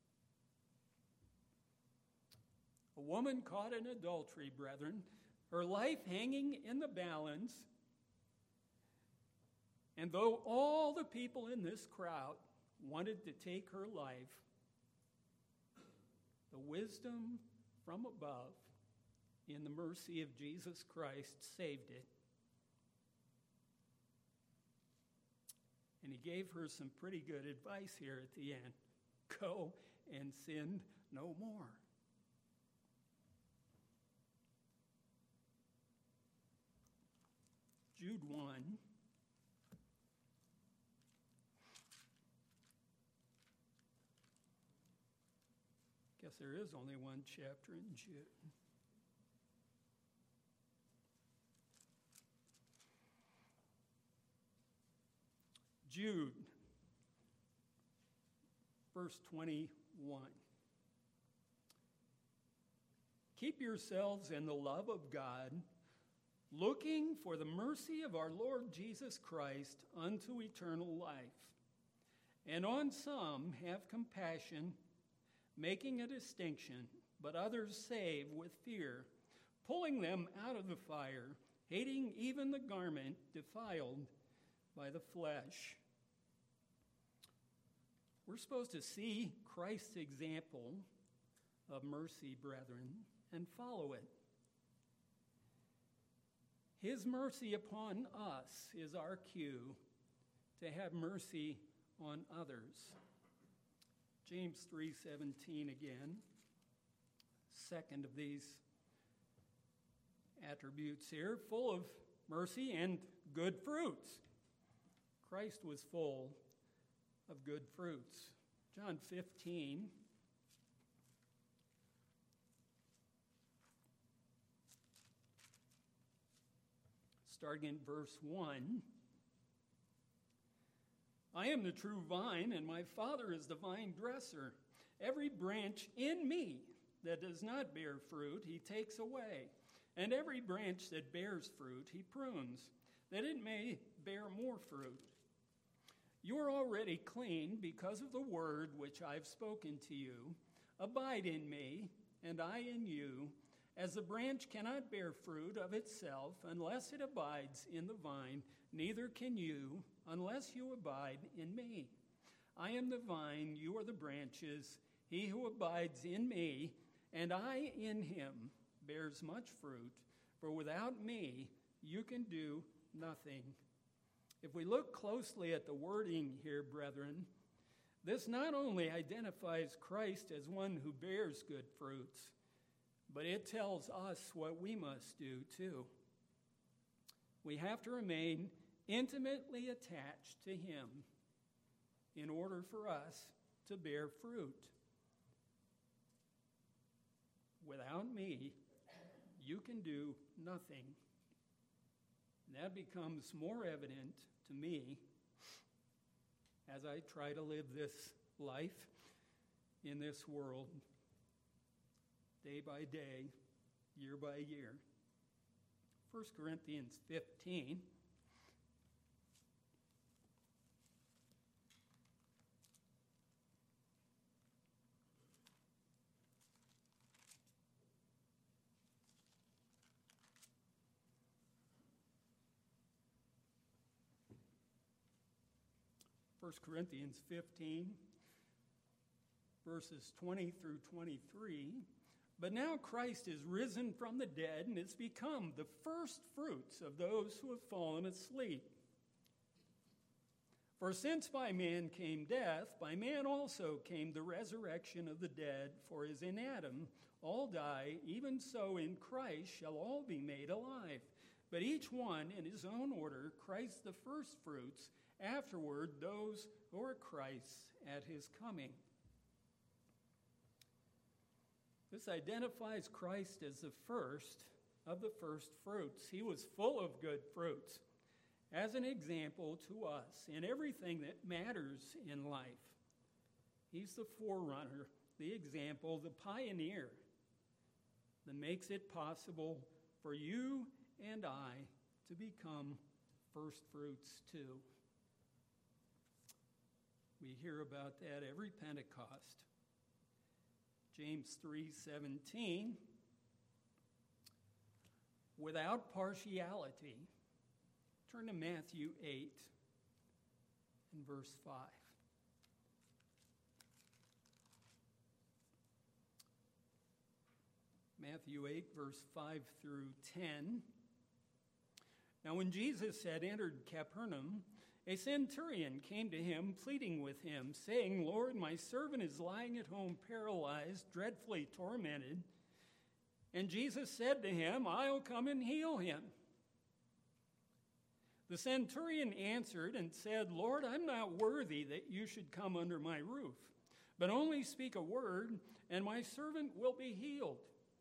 A: A woman caught in adultery, brethren, her life hanging in the balance. And though all the people in this crowd wanted to take her life, the wisdom from above, in the mercy of Jesus Christ, saved it. And he gave her some pretty good advice here at the end. Go and sin no more. Jude 1. Guess there is only one chapter in Jude. Jude, verse 21. Keep yourselves in the love of God, looking for the mercy of our Lord Jesus Christ unto eternal life. And on some have compassion, making a distinction, but others save with fear, pulling them out of the fire, hating even the garment defiled by the flesh. We're supposed to see Christ's example of mercy, brethren, and follow it. His mercy upon us is our cue to have mercy on others. James 3:17 again, second of these attributes here, full of mercy and good fruits. Christ was full of good fruits. John 15. Starting in verse 1. I am the true vine, and my Father is the vine dresser. Every branch in me that does not bear fruit, he takes away. And every branch that bears fruit, he prunes, that it may bear more fruit. You are already clean because of the word which I've spoken to you. Abide in me, and I in you, as the branch cannot bear fruit of itself unless it abides in the vine, neither can you unless you abide in me. I am the vine, you are the branches. He who abides in me, and I in him, bears much fruit, for without me you can do nothing. If we look closely at the wording here, brethren, this not only identifies Christ as one who bears good fruits, but it tells us what we must do too. We have to remain intimately attached to him in order for us to bear fruit. Without me, you can do nothing. And that becomes more evident to me as I try to live this life in this world day by day, year by year. 1 Corinthians 15. First Corinthians 15, verses 20 through 23. But now Christ is risen from the dead and has become the first fruits of those who have fallen asleep. For since by man came death, by man also came the resurrection of the dead. For as in Adam all die, even so in Christ shall all be made alive. But each one in his own order, Christ the first fruits, afterward those who are Christ's at his coming. This identifies Christ as the first of the first fruits. He was full of good fruits as an example to us in everything that matters in life. He's the forerunner, the example, the pioneer that makes it possible for you and I to become first fruits too. We hear about that every Pentecost. James 3:17, without partiality. Turn to Matthew 8 and verse 5. Matthew 8, verse 5 through 10. Now, when Jesus had entered Capernaum, a centurion came to him, pleading with him, saying, Lord, my servant is lying at home paralyzed, dreadfully tormented. And Jesus said to him, I'll come and heal him. The centurion answered and said, Lord, I'm not worthy that you should come under my roof, but only speak a word, and my servant will be healed.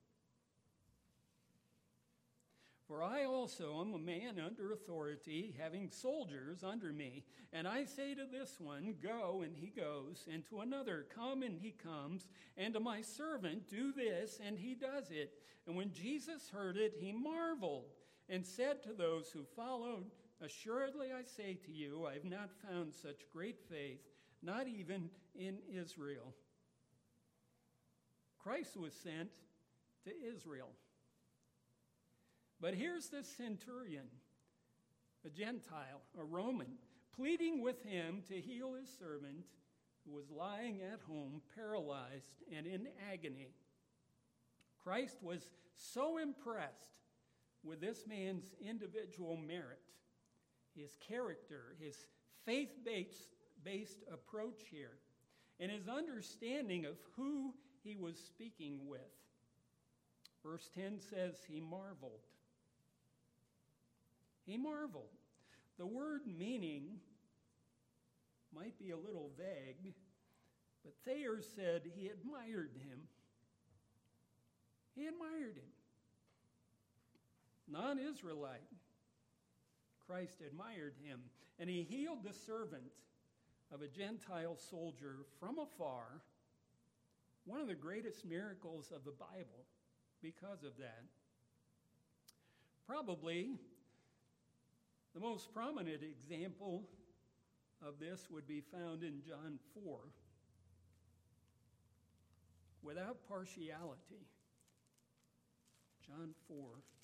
A: For I also am a man under authority, having soldiers under me. And I say to this one, go, and he goes, and to another, come, and he comes, and to my servant, do this, and he does it. And when Jesus heard it, he marveled, and said to those who followed, assuredly I say to you, I have not found such great faith, not even in Israel. Christ was sent to Israel. But here's this centurion, a Gentile, a Roman, pleading with him to heal his servant who was lying at home, paralyzed and in agony. Christ was so impressed with this man's individual merit, his character, his faith-based approach here, and his understanding of who he was speaking with. Verse 10 says he marveled. He marveled. The word meaning might be a little vague, but Thayer said he admired him. He admired him. Non-Israelite. Christ admired him, and he healed the servant of a Gentile soldier from afar. One of the greatest miracles of the Bible because of that. Probably the most prominent example of this would be found in John 4. Without partiality. John 4.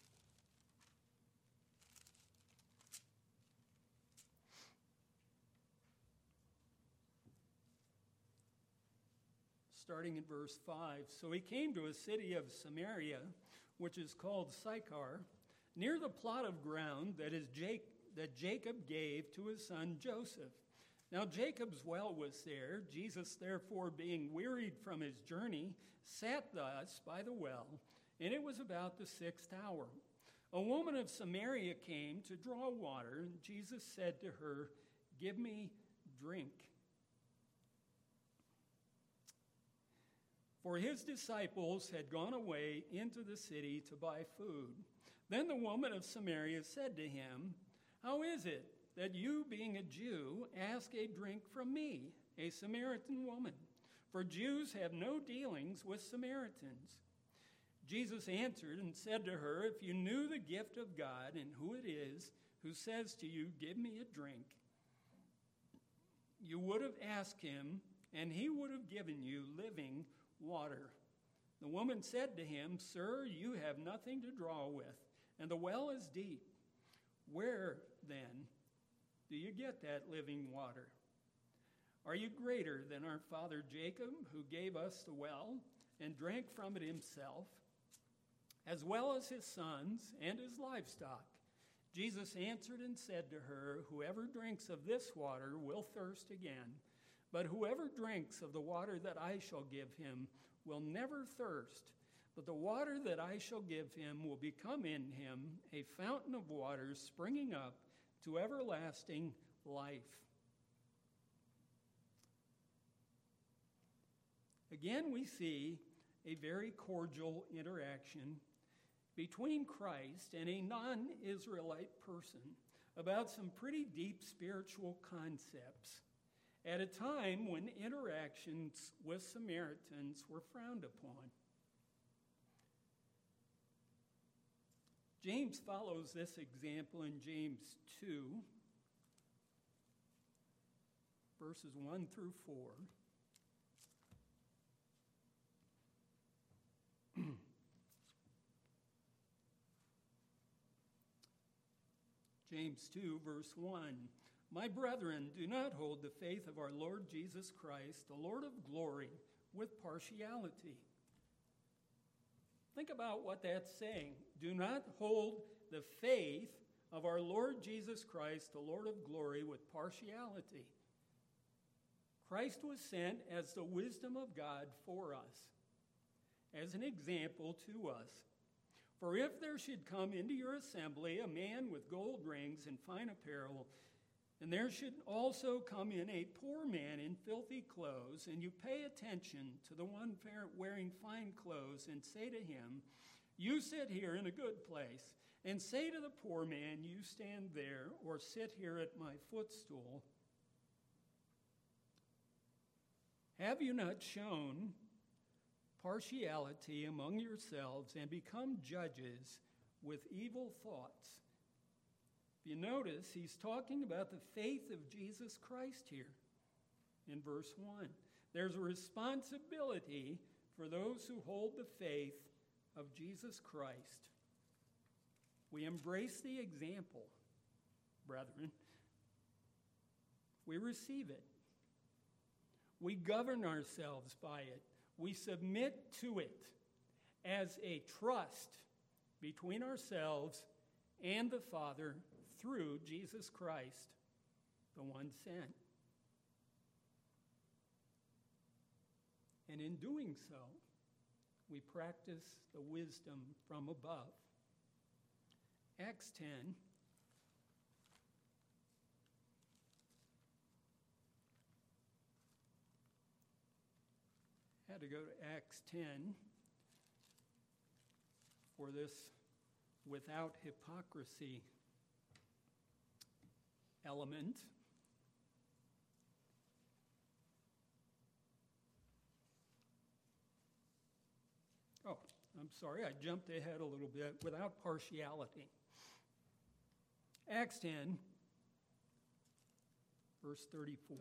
A: Starting in verse 5. So he came to a city of Samaria, which is called Sychar, near the plot of ground that Jacob gave to his son Joseph. Now Jacob's well was there. Jesus, therefore, being wearied from his journey, sat thus by the well, and it was about the 6th hour. A woman of Samaria came to draw water, and Jesus said to her, give me drink. For his disciples had gone away into the city to buy food. Then the woman of Samaria said to him, how is it that you, being a Jew, ask a drink from me, a Samaritan woman? For Jews have no dealings with Samaritans. Jesus answered and said to her, if you knew the gift of God and who it is who says to you, give me a drink, you would have asked him, and he would have given you living water. The woman said to him, sir, you have nothing to draw with, and the well is deep. Where, then, do you get that living water? Are you greater than our father Jacob, who gave us the well and drank from it himself, as well as his sons and his livestock? Jesus answered and said to her, whoever drinks of this water will thirst again, but whoever drinks of the water that I shall give him will never thirst. But the water that I shall give him will become in him a fountain of water springing up to everlasting life. Again, we see a very cordial interaction between Christ and a non-Israelite person about some pretty deep spiritual concepts at a time when interactions with Samaritans were frowned upon. James follows this example in James 2, verses 1 through 4. James 2, verse 1. My brethren, do not hold the faith of our Lord Jesus Christ, the Lord of glory, with partiality. Think about what that's saying. Do not hold the faith of our Lord Jesus Christ, the Lord of glory, with partiality. Christ was sent as the wisdom of God for us, as an example to us. For if there should come into your assembly a man with gold rings and fine apparel, and there should also come in a poor man in filthy clothes, and you pay attention to the one wearing fine clothes, and say to him, you sit here in a good place, and say to the poor man, you stand there, or sit here at my footstool, have you not shown partiality among yourselves and become judges with evil thoughts? If you notice, he's talking about the faith of Jesus Christ here in verse 1. There's a responsibility for those who hold the faith of Jesus Christ. We embrace the example, brethren. We receive it. We govern ourselves by it. We submit to it as a trust between ourselves and the Father through Jesus Christ, the one sent. And in doing so, we practice the wisdom from above. Acts 10. Had to go to Acts 10 for this without hypocrisy element. Oh, I'm sorry, I jumped ahead a little bit. Without partiality. Acts 10, verse 34.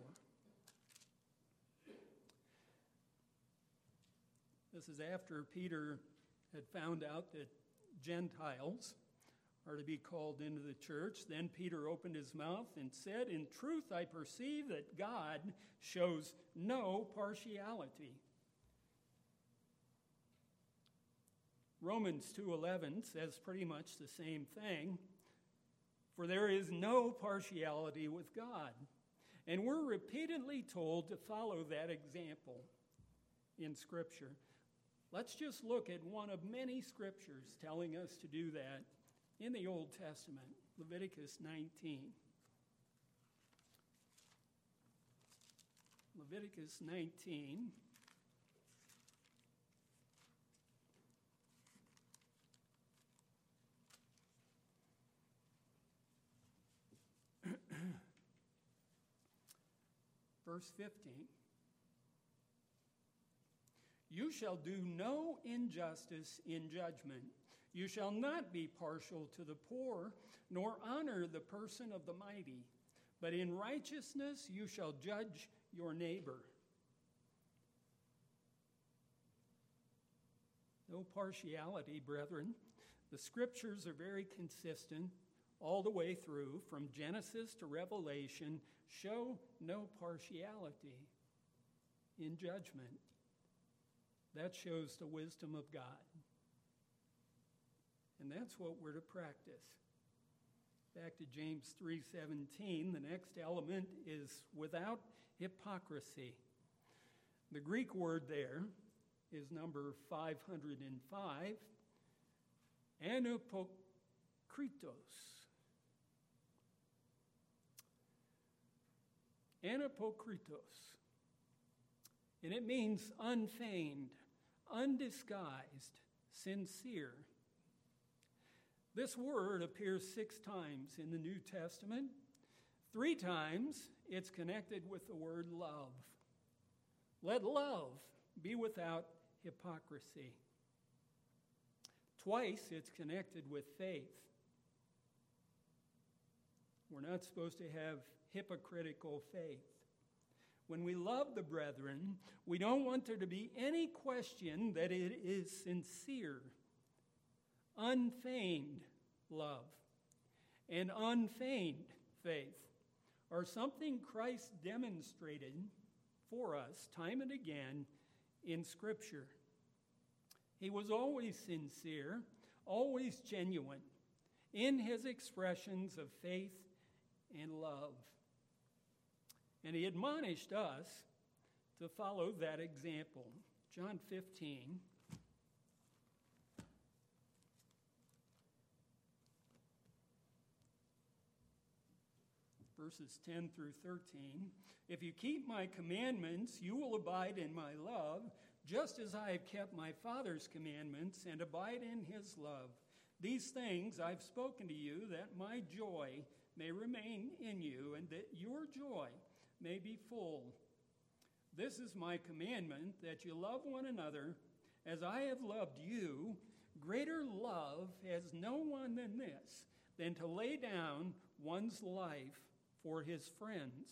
A: This is after Peter had found out that Gentiles are to be called into the church. Then Peter opened his mouth and said, in truth, I perceive that God shows no partiality. Romans 2:11 says pretty much the same thing. For there is no partiality with God. And we're repeatedly told to follow that example in Scripture. Let's just look at one of many scriptures telling us to do that in the Old Testament, Leviticus 19. Leviticus 19. Verse 15. You shall do no injustice in judgment. You shall not be partial to the poor, nor honor the person of the mighty. But in righteousness you shall judge your neighbor. No partiality, brethren. The scriptures are very consistent all the way through, from Genesis to Revelation, show no partiality in judgment. That shows the wisdom of God. And that's what we're to practice. Back to James 3:17, the next element is without hypocrisy. The Greek word there is number 505, anapokritos. Anapokritos. And it means unfeigned, undisguised, sincere. This word appears 6 times in the New Testament. 3 times it's connected with the word love. Let love be without hypocrisy. Twice it's connected with faith. We're not supposed to have hypocritical faith. When we love the brethren, we don't want there to be any question that it is sincere, unfeigned love, and unfeigned faith are something Christ demonstrated for us time and again in Scripture. He was always sincere, always genuine in his expressions of faith and love. And he admonished us to follow that example. John 15. Verses 10 through 13. If you keep my commandments, you will abide in my love, just as I have kept my Father's commandments and abide in his love. These things I've spoken to you, that my joy may remain in you, and that your joy may be full. This is my commandment, that you love one another as I have loved you. Greater love has no one than this, than to lay down one's life for his friends.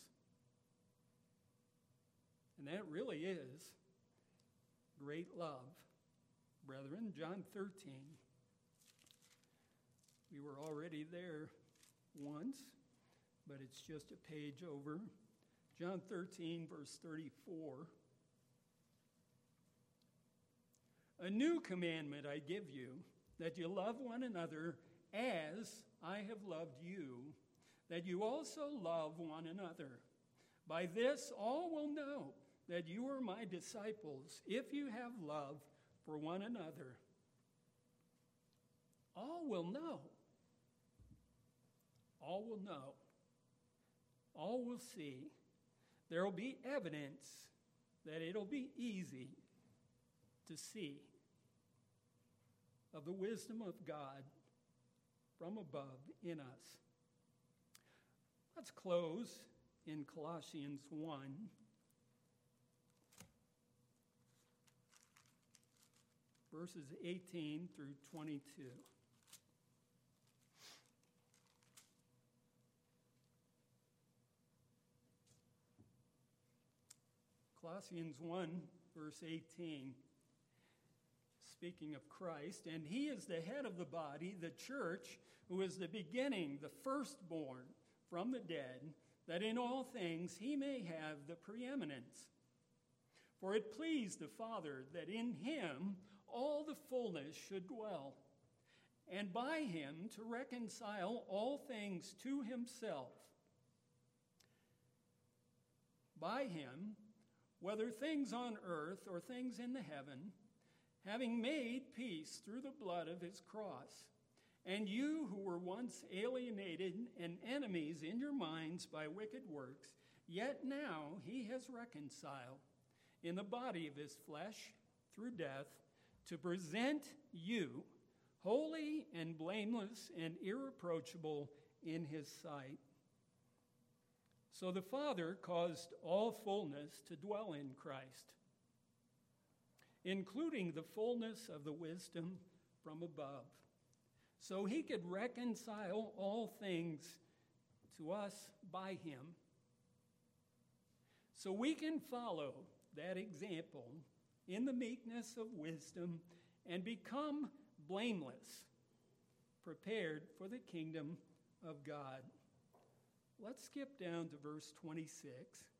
A: And that really is great love. Brethren, John 13. We were already there once, but it's just a page over. John 13, verse 34. A new commandment I give you, that you love one another as I have loved you, that you also love one another. By this all will know that you are my disciples, if you have love for one another. All will know. All will know. All will see. There will be evidence that it'll be easy to see of the wisdom of God from above in us. Let's close in Colossians 1. Verses 18 through 22. Colossians 1, verse 18, speaking of Christ, and he is the head of the body, the church, who is the beginning, the firstborn from the dead, that in all things he may have the preeminence. For it pleased the Father that in him all the fullness should dwell, and by him to reconcile all things to himself. By him, whether things on earth or things in the heaven, having made peace through the blood of his cross. And you who were once alienated and enemies in your minds by wicked works, yet now he has reconciled in the body of his flesh through death, to present you holy and blameless and irreproachable in his sight. So the Father caused all fullness to dwell in Christ, including the fullness of the wisdom from above, so he could reconcile all things to us by him. So we can follow that example in the meekness of wisdom and become blameless, prepared for the kingdom of God. Let's skip down to verse 26.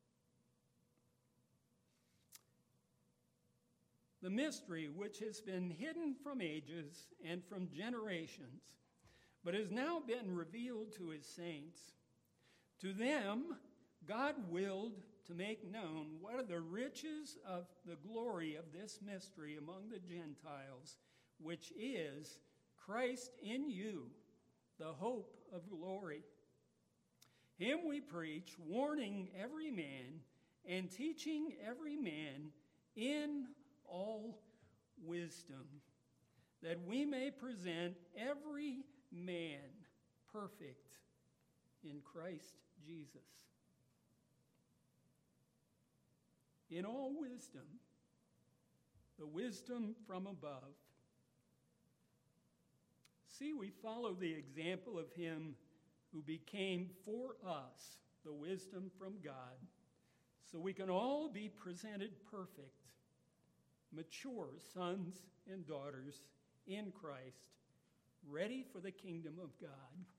A: The mystery which has been hidden from ages and from generations, but has now been revealed to his saints. To them, God willed to make known what are the riches of the glory of this mystery among the Gentiles, which is Christ in you, the hope of glory. Him we preach, warning every man and teaching every man in all wisdom, that we may present every man perfect in Christ Jesus. In all wisdom, the wisdom from above. See, we follow the example of him who became for us the wisdom from God, so we can all be presented perfect, mature sons and daughters in Christ, ready for the kingdom of God.